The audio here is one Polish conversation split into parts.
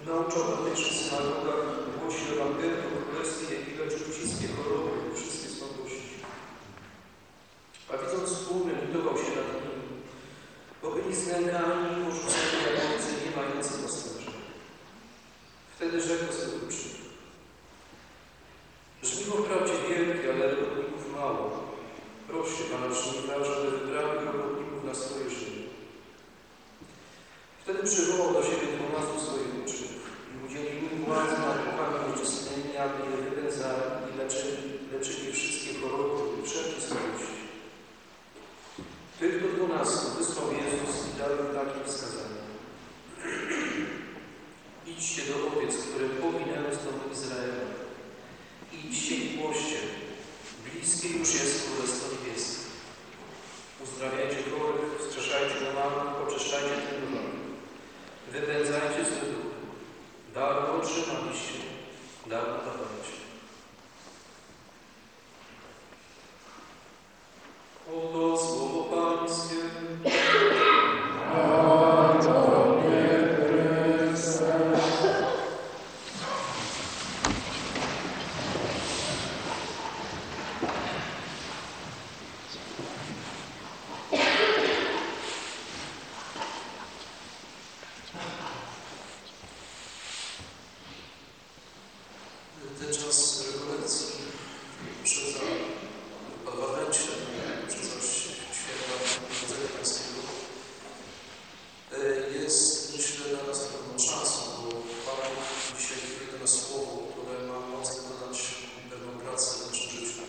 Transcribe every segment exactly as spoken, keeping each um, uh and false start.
nauczał na tych synagogach, głosi Ewangelię o Królestwie i leczył wszystkie choroby i wszystkie słabości. A widząc tłumy, litował się nad nimi, bo byli znękani i porzuceni jak owce nie mające pasterza. Wtedy rzekł swych uczniów: żniwo wprawdzie wielkie, ale robotników mało. Proście Pana żniwa, żeby wybrały robotników na swoje żniwo. Wtedy przywołał do siebie dwunastu swoich uczniów i udzielił im władzy nad duchami nieczystymi, aby je wypędzali i leczyli, leczyli wszystkie choroby i wszelkie słabości. Tych do dwunastu wysłał Jezus i dał im takie wskazania: idźcie do owiec, które powinęły z domu Izraela. Idźcie i głoście, bliskie już jest Królestwo Niebieskie. Uzdrawiajcie chorych, wskrzeszajcie umarłych, oczyszczajcie tępiących. Wypędzajcie złe duchy. Darmo otrzymaliście, darmo dawajcie. Oto słowo Pańskie. Ten czas rekolekcji uprzedza Adwencie, uprzedza święta Narodzenia Pańskiego, jest, myślę, dla nas pewną szansą, bo Pan dzisiaj wypowiada nas słowo, które ma moc wykonać pewną pracę w naszym życiu.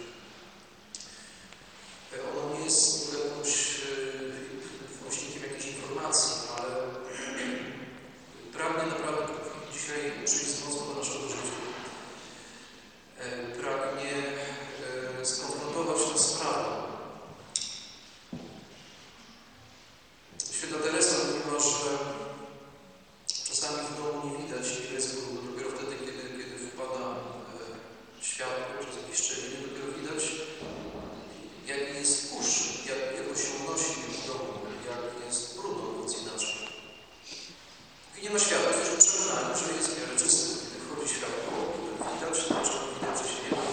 Ono nie jest jakąś wnośnikiem jakiejś informacji, ale pragnie naprawdę dzisiaj przyjść z mocą do naszego życia. Pragnie skonfrontować nas z prawdą. Święta Teresa mówiła, że czasami w domu nie widać, ile jest brudu. Dopiero wtedy, kiedy, kiedy wpada światło przez jakieś szczeliny, dopiero widać, jaki jest kurz, jak, jak on się unosi w domu, jak jest brudno, mówiąc inaczej. Póki nie ma światła, jesteśmy przekonani, że jest w miarę czysty. Kiedy wchodzi światło, widać, znaczy widać, że się nie ma.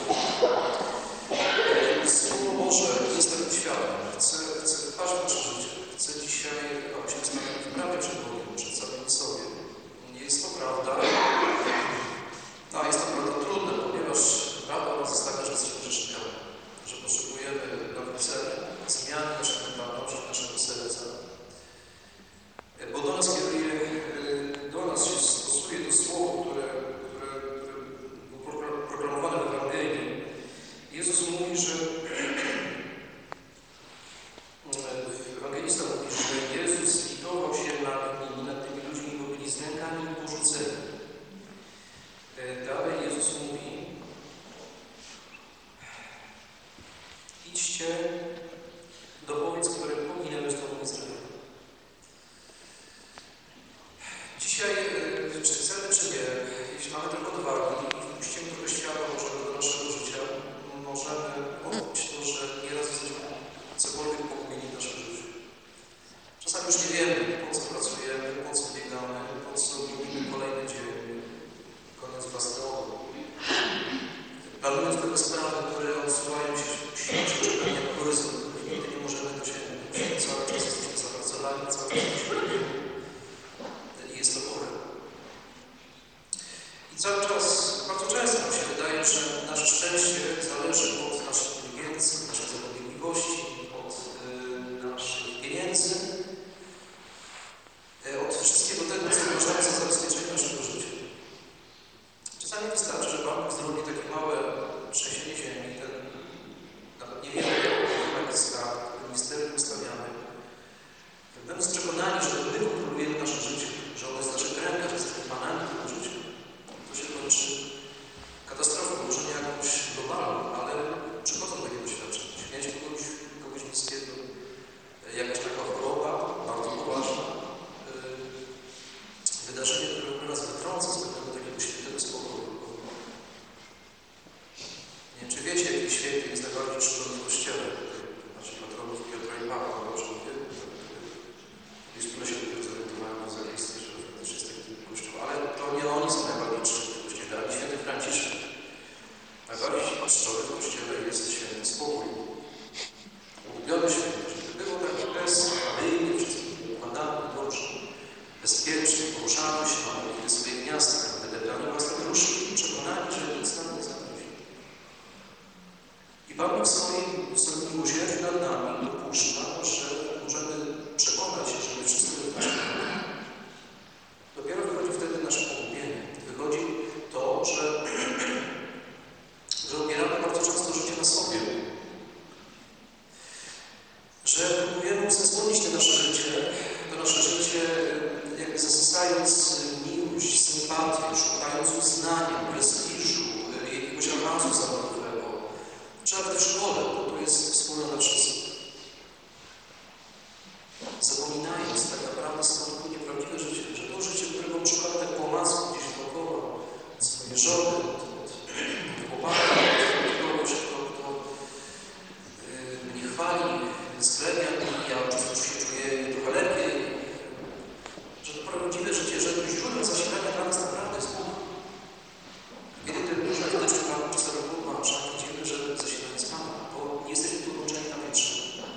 Słowo Boże jest takim światłem. Chcę, chcę wypaść w nasze życie. Chcę dzisiaj, abyśmy stanęli w prawie przed Bogiem, przed samym sobie. Nie jest to prawda. A jest to prawda trudna, ponieważ prawda nas jest taka, że jesteśmy grzesznikami, że potrzebujemy nawrócenia, zmiany naszych mentalności, naszego serca. Bo do nas kieruje, do nas się stosuje to słowo, które, które, które było proklamowane w Ewangelii. Jezus mówi, że ewangelista mówi, że Jezus litował się nad nimi, nad tymi ludźmi, bo byli znękani i porzuceni. Dalej Jezus mówi: idźcie do owiec, które poginęły z domu Izraela. Dzisiaj, czy chcemy, czy nie, jeśli mamy tylko odwagi i wpuścimy trochę światła Bożego do naszego życia, możemy odczuć to, że nieraz jesteśmy cokolwiek pogubieni w naszym życiu. Czasami już nie wiemy, po co pracujemy, po co biegamy, po co robimy kolejny dzień, koniec własnego. Planując pewne sprawy, które odsuwają się świecie, czekania na horyzont, których nigdy nie możemy dosięgnąć. Cały czas jesteśmy zapracowani, cały czas jesteśmy i jest to chore. I cały czas, bardzo często nam się wydaje, że nasze szczęście zależy od naszej inteligencji, od naszej zapobiegliwości, od y, naszych pieniędzy, y, od wszystkiego tego, co uważamy za zabezpieczenie naszego życia. Czasami wystarczy, że Pan zrobi takie małe trzęsienie ziemi, ten nawet nie wiemy, jak jest skarb, ten misterium ustawiamy. Będąc przekonani, że my kontrolujemy nasze życie, że ono jest w naszych rękach, że jesteśmy panami tego życia, to się kończy katastrofą, może nie jakąś globalną, ale sympatię, szukając uznania, prestiżu, jakiegoś awansu zawodowego. Trzeba w szkole, bo to jest wspólne dla wszystkich. Zapominając tak naprawdę skąd płynie prawdziwe życie, że to życie, którego przykład tak po masku gdzieś dookoła, od swojej żony, od, od chłopaka, od kogoś, kto, kto yy, mnie chwali, sklenia mi, ja oczywiście się czuję trochę lepiej, że to prawdziwe życie, że źródłem zasilania dla nas naprawdę jest Bóg. Kiedy te różne deszcze Panu czasami podłącza, widzimy, że zasilanie jest Panem, bo nie jesteśmy podłączeni na wietrze.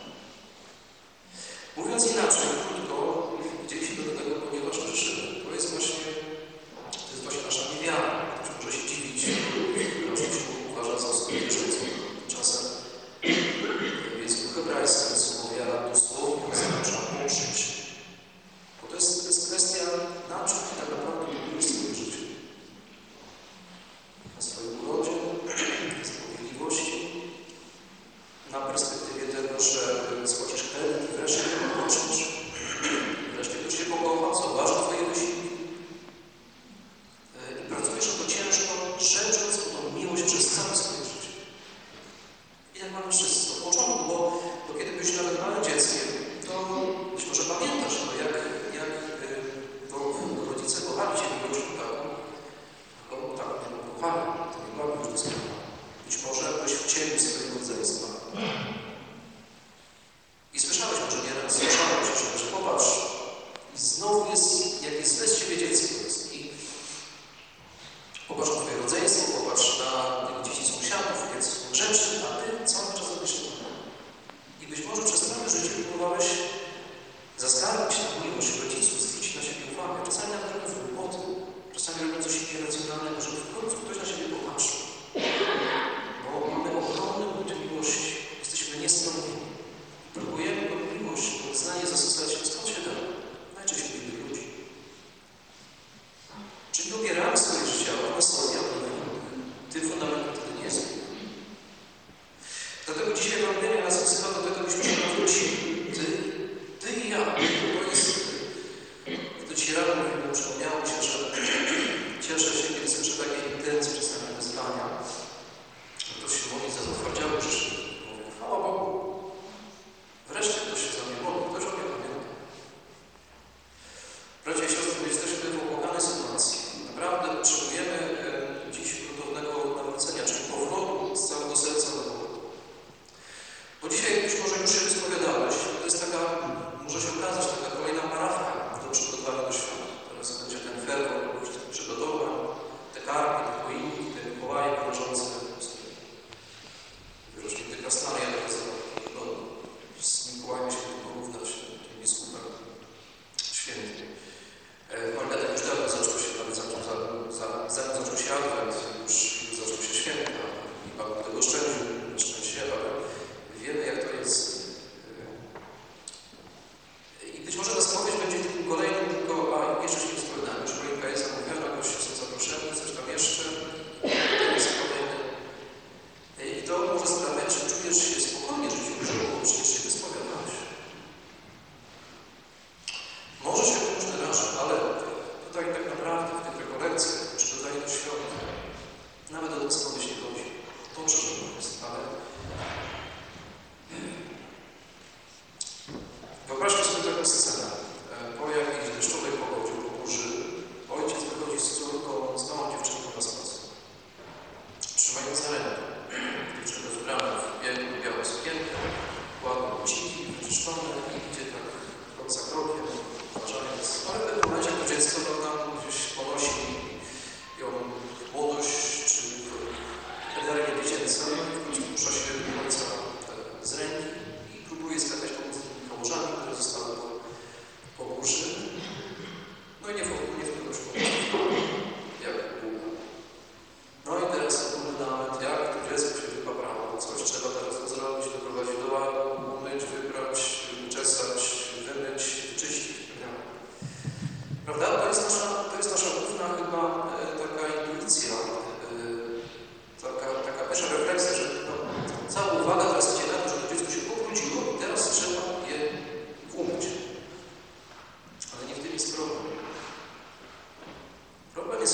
Mówiąc inaczej, krótko, gdzieś do tego, ponieważ grzeszymy. To jest właśnie, to jest właśnie nasza niewiara. Ktoś może się dziwić, że się uważa za osobę wierzącą. Czasem w języku hebrajskim słowo wiara dosłownie oznacza uczyć. Bo to jest, to jest kwestia naczyń tak naprawdę budujesz swoje życie. Na swojej urodzie, na sprawiedliwości, na perspektywie tego, że spłacisz kredyt i wreszcie go odpoczniesz. Wreszcie ktoś się pokocha, zauważy Twoje wysiłki. I pracujesz o to ciężko, rzecząc o tą miłość przez całe swoje życie. I tak mamy wszyscy od początku, bo, bo kiedy byłeś nawet małym dzieckiem, to być może pamiętasz, no jak, jak to rodzice kochali Cię miłością taką, taką, taką, taką kochali, to nie była miłość doskonała. Być może byłeś w cieniu swojego rodzeństwa. I słyszałeś może nieraz, słyszałeś, że, że popatrz, i znowu jest, jak jest bez Ciebie dziecko jest. I popatrz na Twoje rodzeństwo, popatrz na tych dzieci sąsiadów, więc są grzeczni, a Ty cały czas robisz to. I być może przez całe życie próbowałeś zaskarbić tę miłość rodziców, zwrócić na siebie uwagę. Czasami nawet robiąc głupoty, czasami robiąc coś nieracjonalnego, żeby w końcu ktoś na siebie popatrzył. Bo mamy ogromny bunt miłości, jesteśmy niestronnieni. Próbujemy tę miłość, to uznanie zastosować skąd się da? Najczęściej innych ludzi. Czyli opieramy swoje życie na sobie,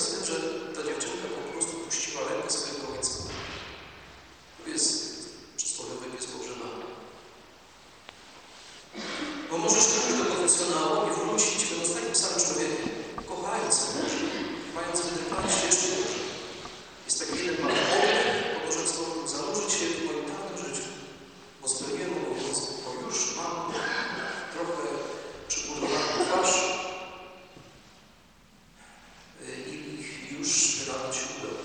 z tym, że ta dziewczynka po prostu puściła rękę swojego ojca. To jest przysłowiowy pies pogrzebany. Bo możesz pójść do konfesjonału i wrócić, będąc takim samym człowiekiem, kochając Boże, mając wytyczone ścieżki Boże. Jest taki jeden mały oddech, po to, żeby słowo zanurzyć się w moim dawnym życiu, bo spełniłem obowiązek, bo już mam trochę przybudowaną twarz i już wydano się udało.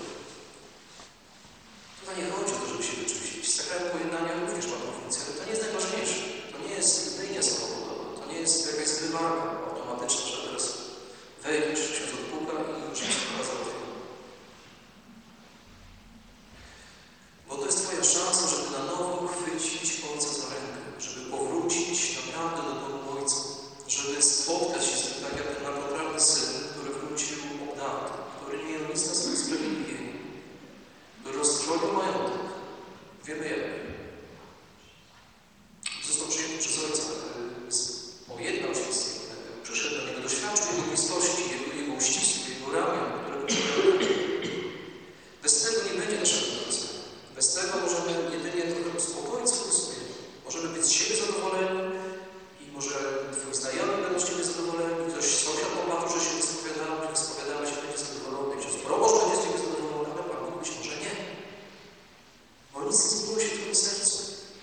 Tutaj nie chodzi o to, żeby się wyczyścić. Sakrament pojednania również ma tą funkcję, ale to nie jest najważniejsze. To nie jest myjnia samochodowa, to nie jest jakaś zmywarka automatyczna, że teraz wejdziesz, ksiądz odpuka i już jest sprawa załatwiona. Bo to jest Twoja szansa, żeby na nowo chwycić Ojca za rękę, żeby powrócić naprawdę do domu Ojca, żeby spotkać się z tym tak jak ten naprawdę syn, który wrócił obdarty, który nie miał nic na swoim sprawiedliwieniu, który roztrwonił majątek. Wiemy jak. Został przyjęty przez Ojca, pojednał się z nim, przyszedł do Niego, doświadczył Jego bliskości, Jego, jego uścisku, Jego ramion, które wyciągały. Bez tego nie będzie naszego Ojca. Bez tego możemy jedynie trochę uspokoić swoje sumienie. Możemy być z siebie zadowoleni i może Twoi znajomi będą z Ciebie zadowoleni, ktoś sąsiad popatrzył, że się nie spowiadamy, że nie spowiadamy się, będzie zadowolony, ktoś proboszcz będzie z Ciebie zadowolony, ale Pan Bóg być może nie. Bo nic nie zmieniło się w Twoim sercu.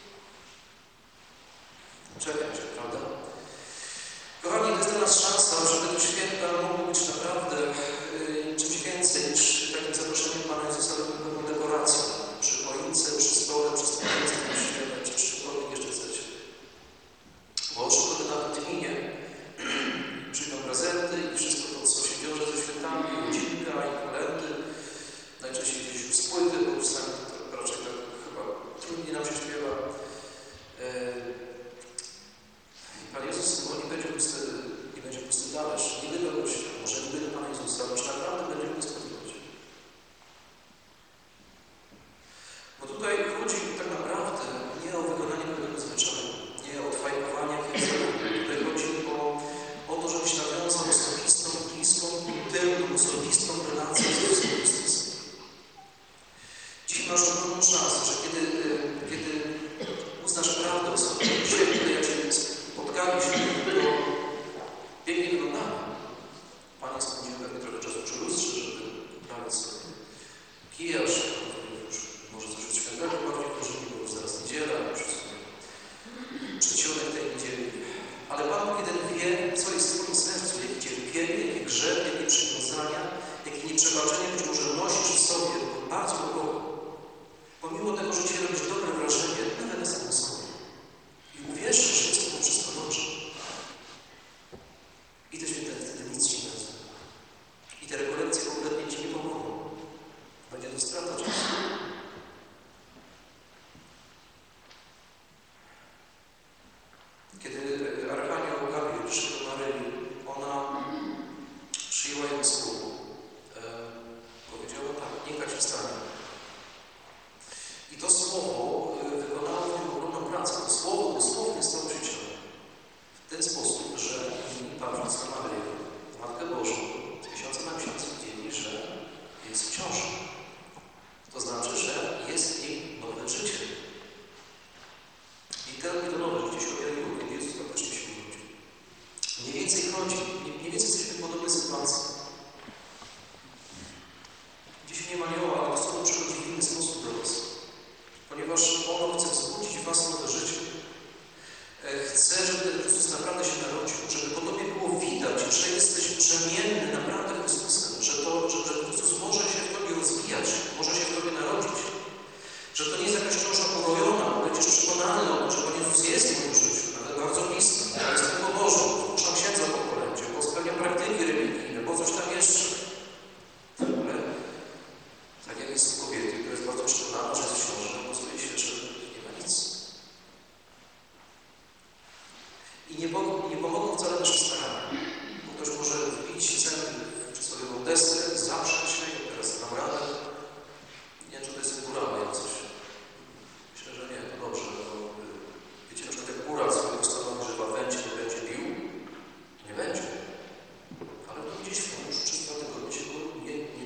Czekaj się, prawda? Kochani, to jest dla nas szansa, żeby te święta mogły być naprawdę yy, czymś więcej niż takim zaproszeniem Pana Jezusa do pewną dekoracją. Przy choince, przy stole, przy społeczeństwie, przy święcie, czy czymkolwiek jeszcze chcecie. Bo oczywiście nawet minie, przyjdą prezenty i wszystko to, co się wiąże ze świętami, i rodzinka, i kolendy. Najczęściej gdzieś już z płyty, bo już sami to raczej tak chyba trudniej nam się śpiewa. Yy, Pan Jezus bo nie będzie pusty, nie będzie pusty talerz, nie byle gościa, może nie byle Pana Jezusa, ale już naprawdę będziemy go spotkać. Bo tutaj chodzi tak naprawdę nie o wykonanie pewnego zwyczaju, nie o odfajkowanie jakichś celów. Tutaj chodzi o, o to, żebyś nawiązał osobistą, bliską, intymną, osobistą relację z Jezusem Chrystusem. Dziś masz ogromną szansę, że kiedy, kiedy uznasz prawdę o sobie, dzisiaj, kiedy ja Cię spotkaliśmy, to pięknie wyglądamy. Panie spędził pewnie trochę czasu przy lustrze, żeby poprawić sobie kijaż, już może coś od świętego bardziej pożyli, bo już zaraz niedziela, już przedsionek tej niedzieli. Ale Pan Bóg jeden wie, co jest w Twoim sercu, jakie cierpienie, jakie grzechy, jakie przywiązania, jakie nieprzebaczenie być może nosisz w sobie bardzo głęboko. Pomimo tego, że Ci robisz dobre wrażenie, nawet na samym sobie. I uwierz, że jest to wszystko dobrze. I te święte wtedy nic Ci nie da. I te rekolekcje kompletnie Ci nie pomogą. Będzie to strata czasu. Kiedy Archanioł Gabriel przyszedł do Maryi, ona przyjęła jego słowo. E, powiedziała tak, niechaj się stanie. I to słowo wykonało w nim ogromną pracę. To słowo dosłownie stało się ciałem. W ten sposób, że patrząc na Maryję, Matkę Bożą, z miesiąca na miesiąc widzieli, że jest w ciąży. To znaczy, że jest w niej nowe życie. I to, to nowe życie się objawiło, kiedy Jezus faktycznie się urodził. Mniej więcej chodzi, mniej więcej jesteśmy w podobnej sytuacji. Dziś nie ma anioła, ale to słowo przychodzi w inny sposób do Was. Ponieważ ono chce wzbudzić w Was nowe życie. Chcę, żeby ten Chrystus naprawdę się narodził, żeby po Tobie było widać, że jesteś brzemienny naprawdę Chrystusem, że, to, że ten Chrystus może się w Tobie rozwijać, może się w Tobie narodzić, że to nie jest jakaś książka urojona, będziesz przekonany o tym, że Pan Jezus jest w moim życiu, nawet bardzo blisko. Ja jestem po Bożu, puszczam księdza po kolędzie, bo spełniam praktyki religijne, bo coś tam jeszcze. W ogóle, tak jak jest u kobiety, która jest bardzo przekonana, że jest w ciąży, bo stoi się, że nie ma nic. I nie, nie pomogą wcale nasze starania. Bo ktoś może wbić ceny przy sobie deskę, zaprzeć się, teraz nam radę. Nie wiem, czy to jest górale jak coś. Myślę, że nie, to dobrze. Bo, wiecie, na przykład jak góral sobie postanowi, że w Adwencie to będzie bił, nie będzie. Ale to gdzieś już przez dwa tygodnie się go nie,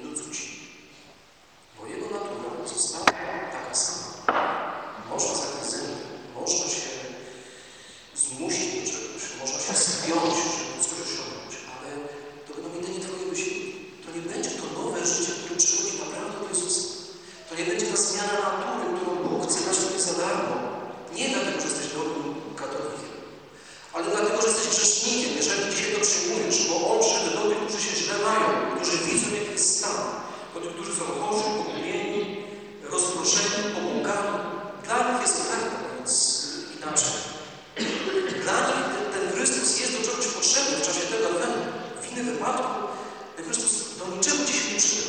jest stan. O tych, którzy są chorzy, pogubieni, rozproszeni, pomukani. Dla nich jest oferta, więc inaczej. Dla nich ten, ten Chrystus jest do czegoś potrzebny w czasie tego adwentu. W innym wypadku ten Chrystus do niczego dziś nie przyda.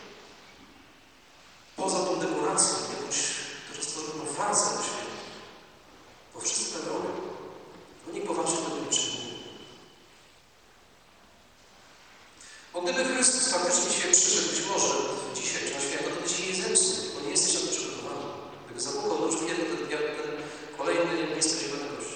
Poza tą dekoracją, jakąś teraz stworzoną farsę na świecie. Bo wszyscy tak robią. No nikt poważnie tego nie przyjmuje. Bo gdyby Chrystus faktycznie dzisiaj przyszedł, być może dzisiaj, na święto, to by się nie zepsuł, bo nie jesteś na to przygotowany. Gdyby zapukał do drzwi, to ten, ten kolejny niespodziewany gość.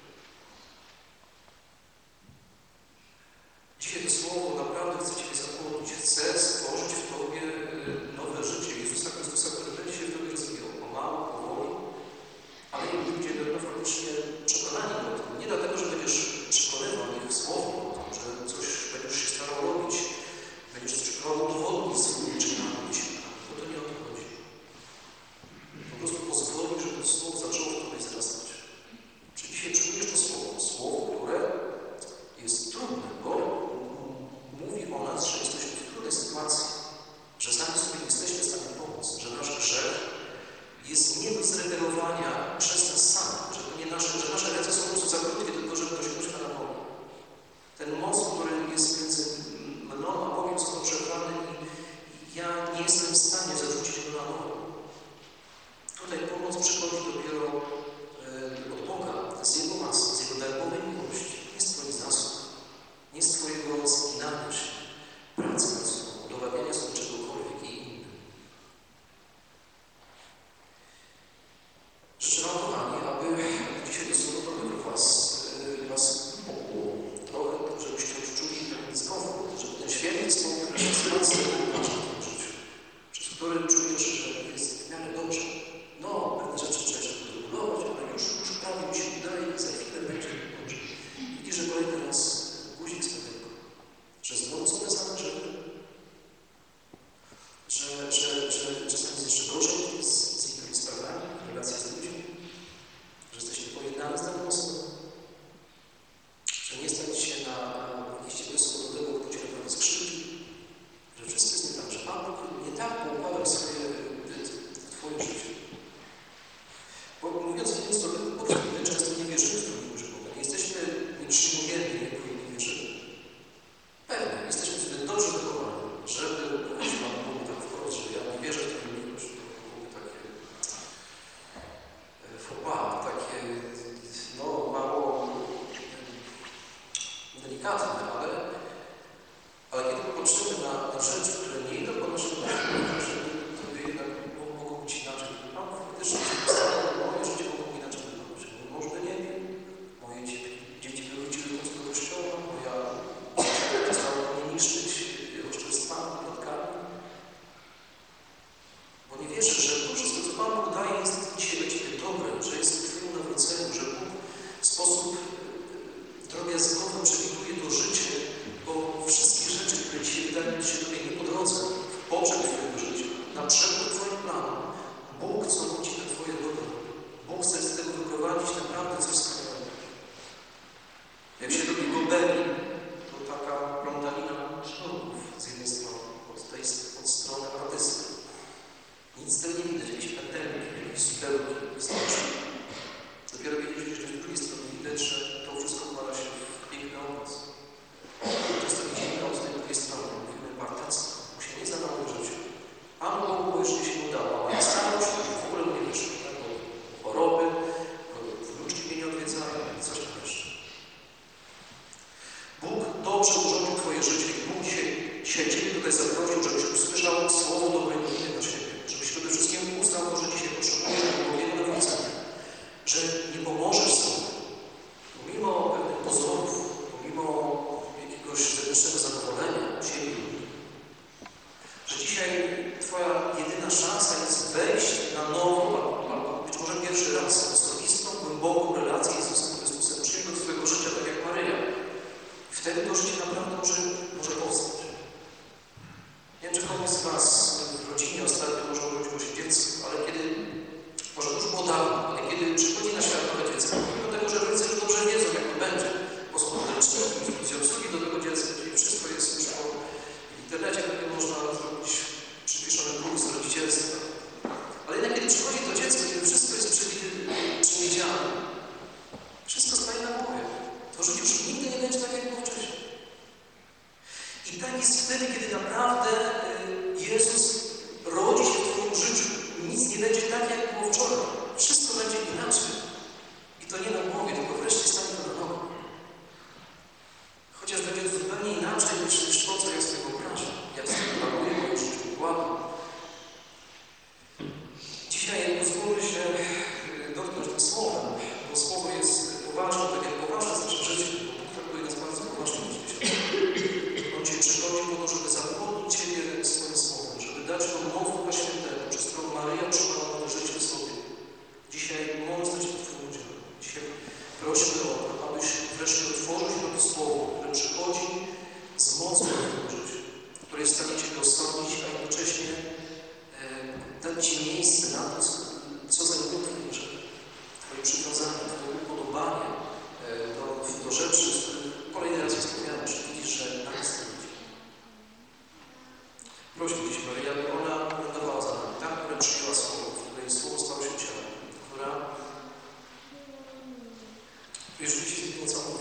Dzisiaj to słowo naprawdę chce Ciebie zapłodnić, chce stworzyć w Tobie nowe życie Jezusa Chrystusa, który będzie się w Tobie rozwijał, pomału, powoli, ale i ludzie będą faktycznie przekonani o tym. Nie dlatego, że będziesz przekonywał ich słowem o tym, że coś będziesz się starał robić, będziesz coś próbował udowodnić swoimi czynami, bo to nie o to chodzi. Po prostu pozwoli, żeby to słowo zaczęło w Tobie wzrastać. Czy dzisiaj przyjmujesz to słowo? Słowo, które jest trudne, bo mówi o nas, że jesteśmy w trudnej sytuacji, że sami sobie nie jesteśmy w stanie pomóc, że nasz grzech jest nie do zregelowania przez nas samych, że to nie nasze, że nasze ręce są po prostu za krótkie, tylko żeby dosięgnąć Pana Boga. Ten most, który jest między mną a Bogiem, został przerwany i ja nie jestem w stanie zarzucić go na nowo. Tutaj pomoc przychodzi dopiero e, od Boga, z Jego łaski, z Jego darmowej miłości, nie z Twoich zasług, nie z Twojego zginania się, pracy nad sobą, udowadniania sobie czegokolwiek i innym. Życzę Wam, kochani, aby dzisiaj to słowo trochę Was, was pokłuło, trochę, żebyście odczuli ten znowu, żeby ten święty słowo, który jest bardzo ważny w tym życiu, przez który czujesz, że jest w miarę dobrze. No, pewne rzeczy trzeba jeszcze podregulować, ale już, już prawie mi się udaje i za chwilę będzie dobrze. Widzisz, że kolejny raz guzik swego, że znowu są te same rzeczy, że, że, że czasami jest jeszcze gorzej z, z innymi sprawami, relacja z ludźmi, że jesteś niepojednany z daną osobą, że nie stać się na liście bezsłownego, kto Cię naprawdę skrzywdzi, że wszystko jest nie tak, że Pan Bóg nie tak poukładał swoje, Twoje życie. Bo mówiąc więc to, my często nie wierzymy w to miłość Boga. Nie jesteśmy, nie przyjmujemy Jego i nie wierzymy. Pewnie, jesteśmy wtedy dobrze wychowani, żeby powiedzieć Panu Bogu tak wprost, że ja nie wierzę w tę miłość. To byłoby takie faux pas, takie no mało delikatne, ale, ale kiedy popatrzymy na, na rzeczy, które nie idą po naszym myśleniu, to jednak mogą być inaczej. Pan faktycznie moje życie mogło inaczej wyglądać. Może nie wiem, moje dzieci wywróciły do kościoła, moja została mnie niszczyć oszczerstwami, plotkami. Bo nie wierzę, że to wszystko, co Pan Bóg daje, jest dzisiaj dla Ciebie dobre, że jest w Twoim nawróceniu, że Bóg w sposób drobiazgowy przewiduje to życie, bo wszystkie rzeczy, które Ci wydają się tutaj nie po drodze, w poprzek Twojego życia, na przekór Twoim planom, Bóg chce wrócić na Twoje dobro. Bóg chce z tego wyprowadzić naprawdę coś wspaniałego. Jak się robi Gobelin, to taka plątanina sznurków z jednej strony, od tej od strony artysty. Nic z tego nie widać, jakieś pętelki, jakieś sudełki, wystarczy. Dopiero wiedzieć, że z drugiej strony widać, że to wszystko wkłada się w piękny obraz. Często widzimy od tej drugiej strony, mówimy partactwo, mu się nie zadało w życiu. Panu Bogu jeszcze się udało, ale ja starał się, w ogóle mu nie wyszło, tak? Bo choroby, wnuczki mnie nie odwiedzają, coś tam jeszcze. Bóg dobrze urządził Twoje życie i Bóg się, dzisiaj Ciebie tutaj zaprosił, żebyś usłyszał słowo dobrej nowiny na siebie, żebyś przede wszystkim uznał to, że dzisiaj potrzebujesz Bogiego nawrócenia, że nie pomożesz sobie, pomimo pewnych pozorów, pomimo jakiegoś zewnętrznego zadowolenia siebie, że dzisiaj Twoja jedyna szansa jest wejść na nowo, albo być może pierwszy raz, w osobistą, głęboką relację z Jezusem Chrystusem, przyjąć do swojego życia, tak jak Maryja. I wtedy to życie naprawdę może, może powstać. Nie wiem, czy komuś z Was w rodzinie ostatnio może urodziło się dziecko, ale kiedy, może już było dawno, ale kiedy przychodzi na świat nowe dziecko, mimo tego, że rodzice już dobrze wiedzą, jak to będzie, po społeczności, instytucji obsługi do tego dziecka, czyli wszystko jest już po w internecie, pewnie można oddać tą moc Ducha Świętego, przez którą Maryja otrzymała nowe życie w sobie. Dzisiaj mogą stać pod Twoim udziałem. Dzisiaj prośmy o to, abyś wreszcie otworzył się na to Słowo, które przychodzi z mocą w Twoim życiu, które jest w stanie Cię dostąpić, a jednocześnie e, dać Ci miejsce na to, co, co zajmuje Twoje życie, Twoje przywiązanie, Twoje upodobanie e, do, do rzeczy, z których kolejny raz wspomniałem, czy widzisz, że na nas to ludzi. Prośmy dziś Maryję, aby ona wylądowała za nami, ta, która przyjęła Słowo, w której Słowo stało się ciałem, która, która rzeczywiście zbiegła całą